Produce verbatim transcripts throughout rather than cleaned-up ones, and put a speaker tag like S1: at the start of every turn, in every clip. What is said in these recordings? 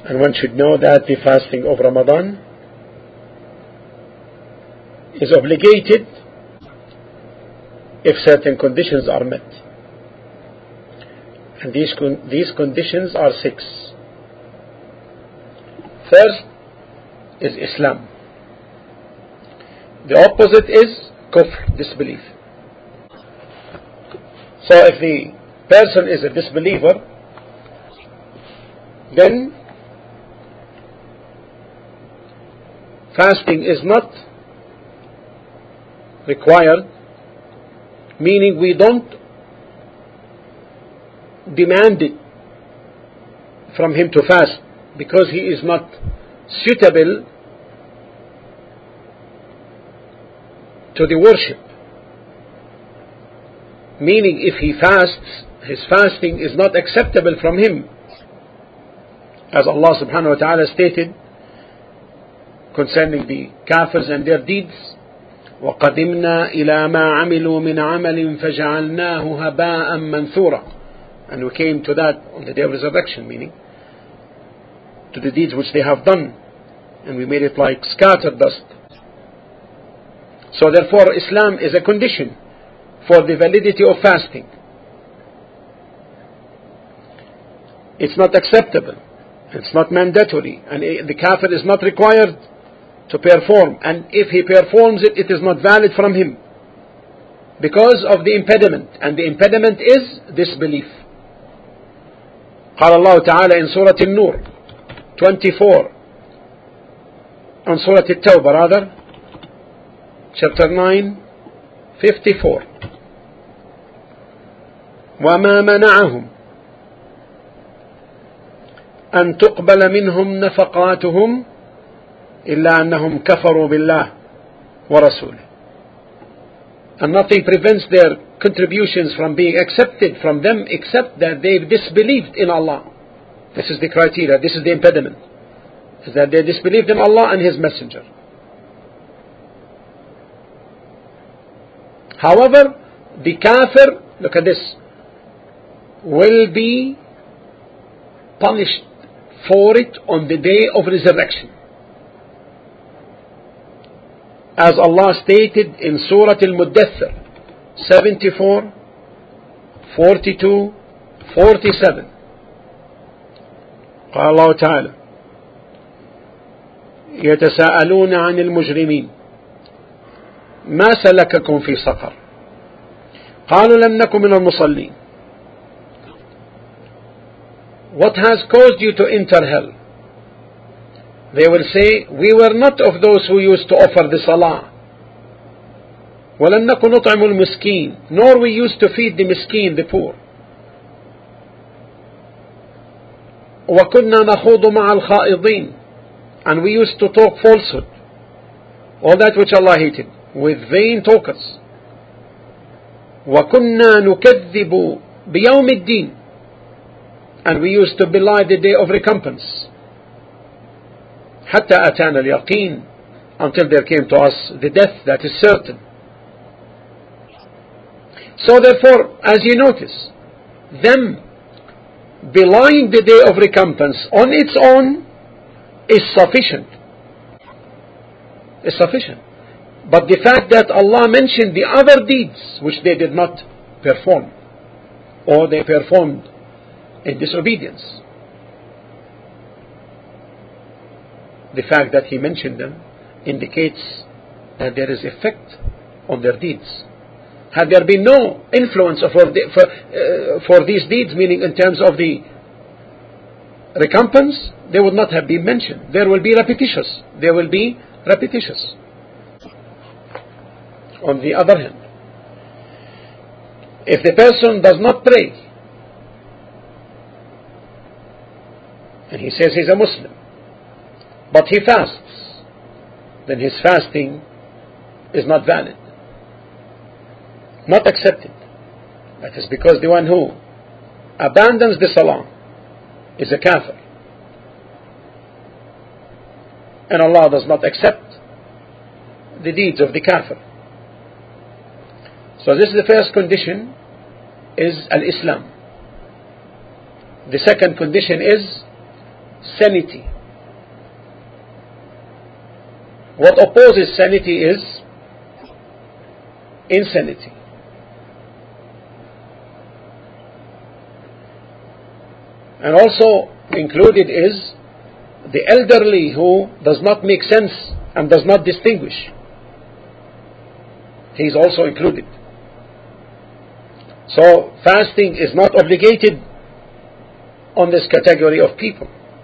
S1: And one should know that the fasting of Ramadan is obligated if certain conditions are met. And these, con- these conditions are six. First is Islam. The opposite is kufr, disbelief. So if the person is a disbeliever, then fasting is not required, meaning we don't demand it from him to fast because he is not suitable to the worship. Meaning if he fasts, his fasting is not acceptable from him. As Allah subhanahu wa ta'ala stated concerning the kafirs and their deeds, وَقَدِمْنَا إِلَى مَا عَمِلُوا مِنْ عَمَلٍ فَجَعَلْنَاهُ هَبَاءً مَنْثُورًا. And we came to that on the day of resurrection, meaning to the deeds which they have done, and we made it like scattered dust. So therefore Islam is a condition for the validity of fasting. It's not acceptable, it's not mandatory, and the kafir is not required to perform, and if he performs it, it is not valid from him because of the impediment, and the impediment is disbelief. قال الله تعالى in Surah An-Nur twenty-four, on Surah At-Tawbah rather, chapter nine, fifty-four, وَمَا مَنَعَهُمْ أَن تُقْبَلَ مِنْهُمْ نَفَقَاتُهُمْ إِلَّا أَنَّهُمْ كَفَرُوا بِاللَّهِ وَرَسُولِهِ. And nothing prevents their contributions from being accepted from them except that they've disbelieved in Allah. This is the criteria, this is the impediment, is that they disbelieved in Allah and His Messenger. However, the kafir, look at this, will be punished for it on the day of resurrection. As Allah stated in Surah Al-Muddathir seventy-four, forty-two, forty-seven. قال الله تعالى يتساءلون عن المجرمين ما سلككم في سقر قالوا لم نكن من المصلين. What has caused you to enter hell? They will say, we were not of those who used to offer the salah. وَلَمْ نَكُنْ نُطْعِمُ الْمِسْكِينَ, nor we used to feed the miskin, the poor. وَكُنَّا نَخُوضُ مَعَ الْخَائِضِينَ, and we used to talk falsehood, all that which Allah hated, with vain talkers. وَكُنَّا نُكَذِّبُ بِيَوْمِ الدِّينِ, and we used to belie the day of recompense. حتى أتانا اليقين, until there came to us the death that is certain. So therefore, as you notice, them belying the day of recompense on its own is sufficient. Is sufficient. But the fact that Allah mentioned the other deeds which they did not perform, or they performed in disobedience, the fact that He mentioned them indicates that there is effect on their deeds. Had there been no influence for, the, for, uh, for these deeds, meaning in terms of the recompense, they would not have been mentioned. There will be repetitious. They will be repetitious. On the other hand, if the person does not pray, and he says he's a Muslim, but he fasts, then his fasting is not valid, not accepted. That is because the one who abandons the salah is a kafir, and Allah does not accept the deeds of the kafir. So this is the first condition, is al-Islam. The second condition is sanity. What opposes sanity is insanity. And also included is the elderly who does not make sense and does not distinguish. He is also included. So fasting is not obligated on this category of people.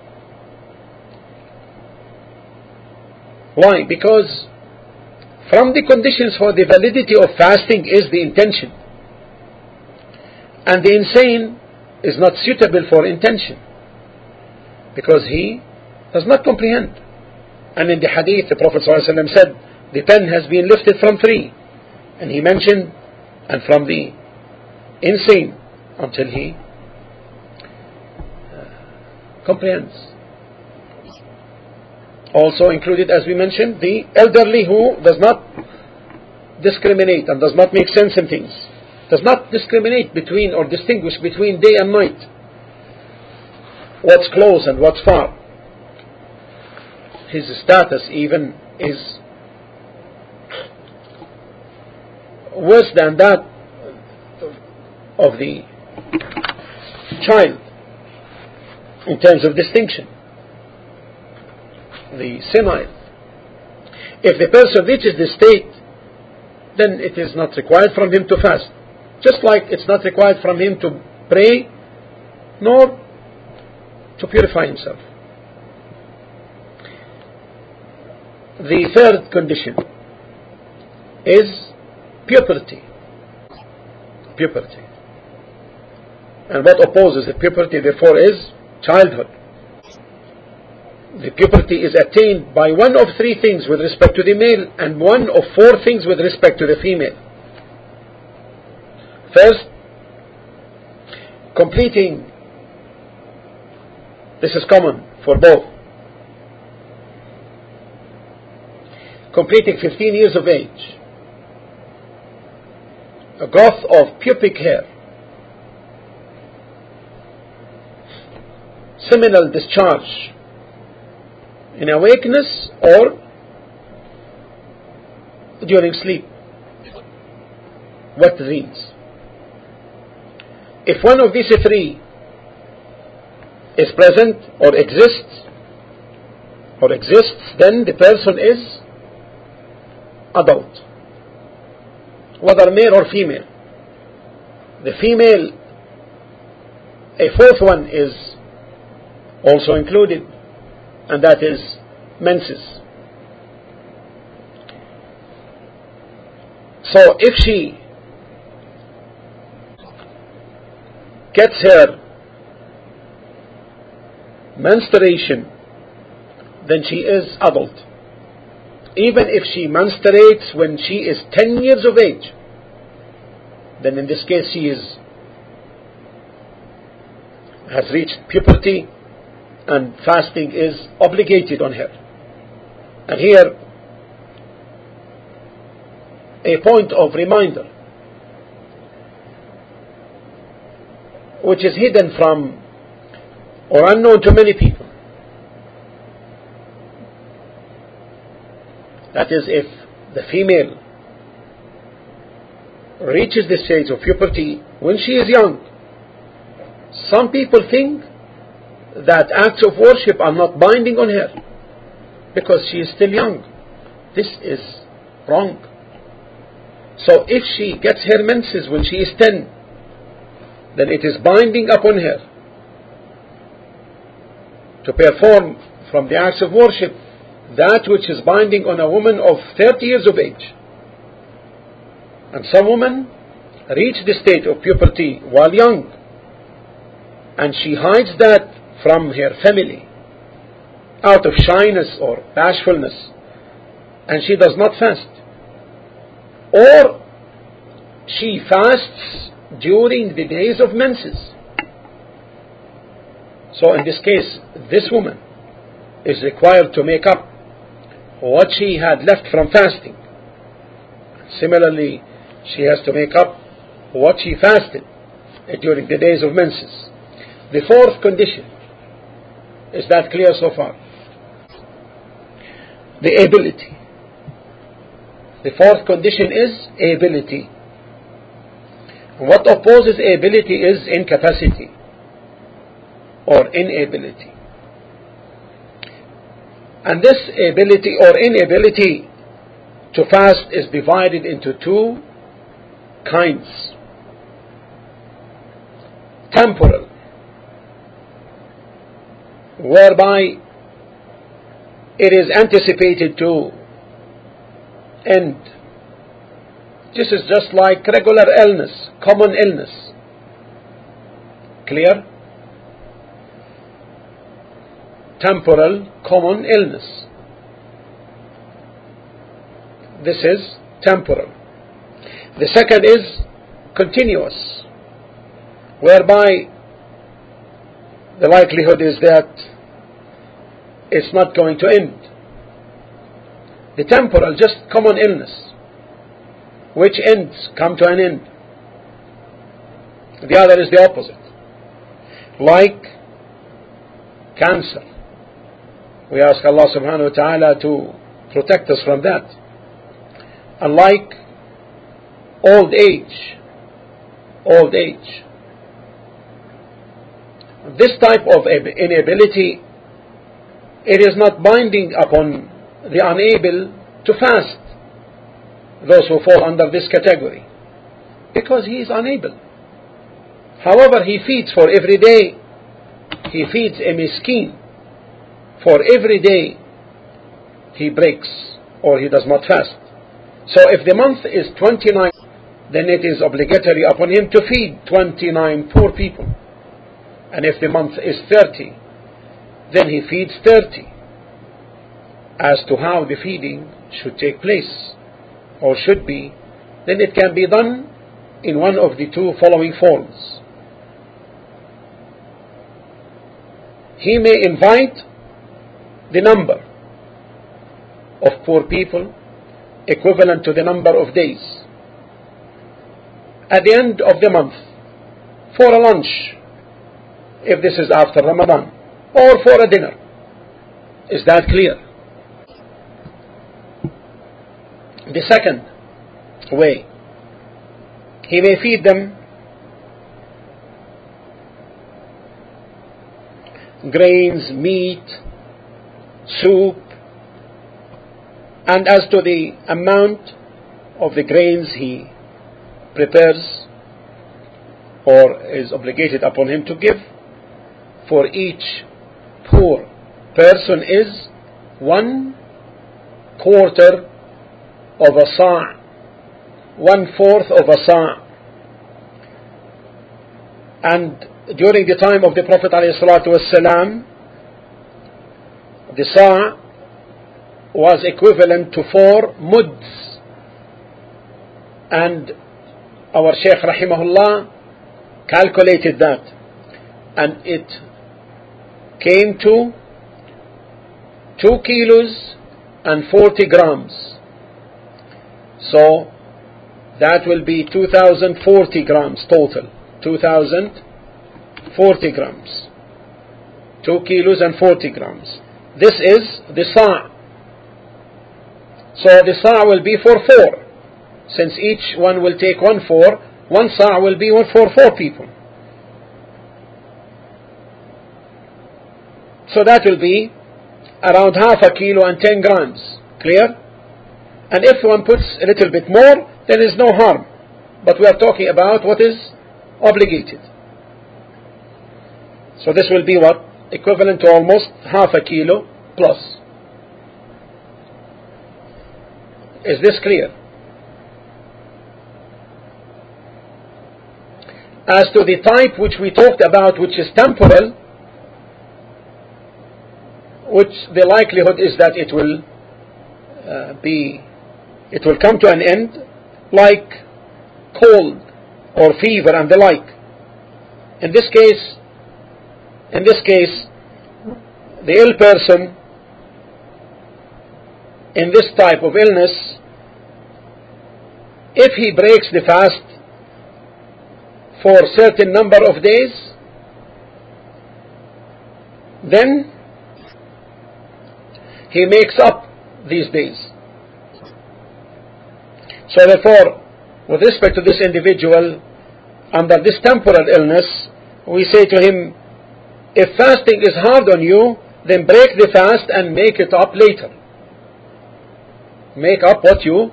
S1: Why? Because from the conditions for the validity of fasting is the intention. And the insane is not suitable for intention, because he does not comprehend. And in the hadith, the Prophet ﷺ said, the pen has been lifted from three. And he mentioned, and from the insane until he uh, comprehends. Also included, as we mentioned, the elderly who does not discriminate and does not make sense in things, does not discriminate between or distinguish between day and night, what's close and what's far. His status even is worse than that of the child in terms of distinction, the senile. If the person reaches this state, then it is not required from him to fast, just like it's not required from him to pray nor to purify himself. The third condition is puberty. Puberty. And what opposes the puberty, therefore, is childhood. The puberty is attained by one of three things with respect to the male and one of four things with respect to the female. First, completing, this is common for both, completing fifteen years of age, a growth of pubic hair, seminal discharge in awakeness or during sleep, wet dreams. If one of these three is present or exists, or exists, then the person is adult, whether male or female. The female, a fourth one is also included, and that is menses. So if she gets her menstruation, then she is adult. Even if she menstruates when she is ten years of age, then in this case she is has reached puberty and fasting is obligated on her. And here a point of reminder, which is hidden from or unknown to many people. That is, if the female reaches the stage of puberty when she is young, some people think that acts of worship are not binding on her because she is still young. This is wrong. So if she gets her menses when she is ten, then it is binding upon her to perform from the acts of worship that which is binding on a woman of thirty years of age. And some women reach the state of puberty while young, and she hides that from her family out of shyness or bashfulness, and she does not fast. Or she fasts during the days of menses. So in this case, this woman is required to make up what she had left from fasting. Similarly, she has to make up what she fasted during the days of menses. The fourth condition Is that clear so far? The ability. The fourth condition is ability. What opposes ability is incapacity or inability. And this ability or inability to fast is divided into two kinds. Temporal, whereby it is anticipated to end. This is just like regular illness, common illness. Clear? Temporal, common illness. This is temporal. The second is continuous, whereby the likelihood is that it's not going to end. The temporal, just common illness, which ends, come to an end. The other is the opposite, like cancer. We ask Allah subhanahu wa ta'ala to protect us from that. And like old age, old age. This type of inability, it is not binding upon the unable to fast, those who fall under this category, because he is unable. However, he feeds for every day. He feeds a miskin for every day he breaks or he does not fast. So if the month is twenty-nine, then it is obligatory upon him to feed twenty-nine poor people. And if the month is thirty, then he feeds thirty. As to how the feeding should take place or should be, then it can be done in one of the two following forms. He may invite the number of poor people equivalent to the number of days at the end of the month for a lunch, if this is after Ramadan, or for a dinner. Is that clear? The second way, he may feed them grains, meat, soup, and as to the amount of the grains he prepares or is obligated upon him to give for each poor person is one quarter of a sa', one fourth of a sa'. And during the time of the Prophet ﷺ, the sa' was equivalent to four muds. And our Shaykh rahimahullah calculated that, and it came to two kilos and forty grams. So that will be two thousand forty grams total. two thousand forty grams. two kilos and forty grams. This is the sa'. So the sa' will be for four. Since each one will take one four, one sa' will be one for four people. So that will be around half a kilo and ten grams. Clear? And if one puts a little bit more, there is no harm. But we are talking about what is obligated. So this will be what? Equivalent to almost half a kilo plus. Is this clear? As to the type which we talked about, which is temporal, which the likelihood is that it will uh, be, it will come to an end, like cold or fever and the like. In this case, in this case, the ill person in this type of illness, if he breaks the fast for a certain number of days, then he makes up these days. So therefore, with respect to this individual under this temporal illness, we say to him, if fasting is hard on you, then break the fast and make it up later. Make up what you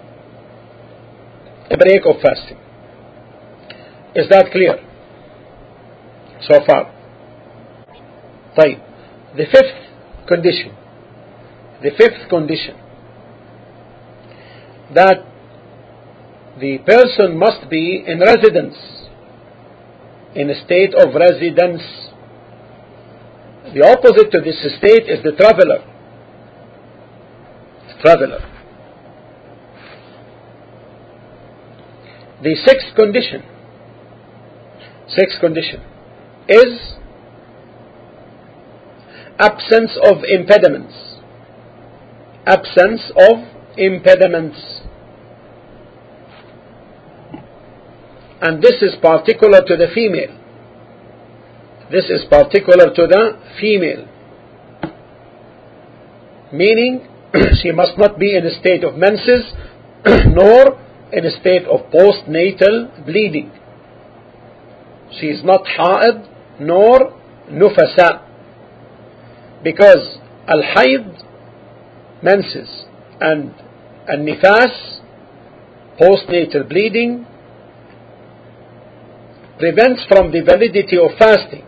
S1: a break of fasting. Is that clear so far? طيب. The fifth condition, the fifth condition, that the person must be in residence, in a state of residence. The opposite to this state is the traveler. Traveler. The sixth condition, sixth condition is absence of impediments. Absence of impediments. And this is particular to the female. This is particular to the female. Meaning, she must not be in a state of menses, nor in a state of postnatal bleeding. She is not ha'id, nor nufasa. Because al-hayd, menses, and al-nifas, postnatal bleeding, prevents from the validity of fasting.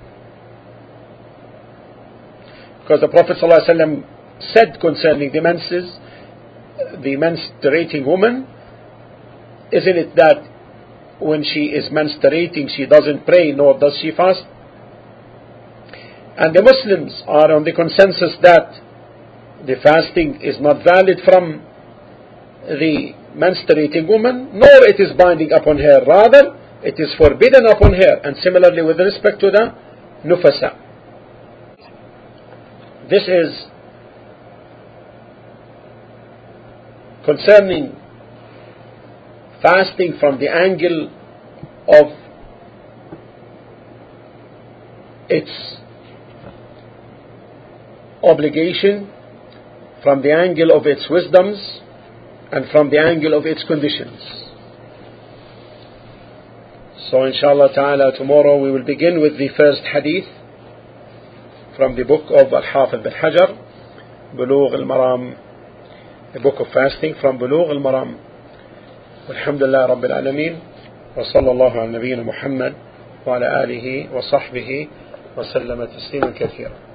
S1: Because the Prophet ﷺ said concerning the menses, the menstruating woman, isn't it that when she is menstruating she doesn't pray nor does she fast? And the Muslims are on the consensus that the fasting is not valid from the menstruating woman, nor it is binding upon her. Rather, it is forbidden upon her. And similarly with respect to the nufasa. This is concerning fasting from the angle of its obligation, from the angle of its wisdoms, and from the angle of its conditions. So inshallah ta'ala tomorrow we will begin with the first hadith from the book of Al-Hafidh bin Hajar, Bulugh al-Maram, the book of fasting from Bulugh al-Maram. Alhamdulillah Rabbil Alameen, wa sallallahu ala nabiyyina Muhammad wa ala alihi wa sahbihi wa sallama tasliman kathira.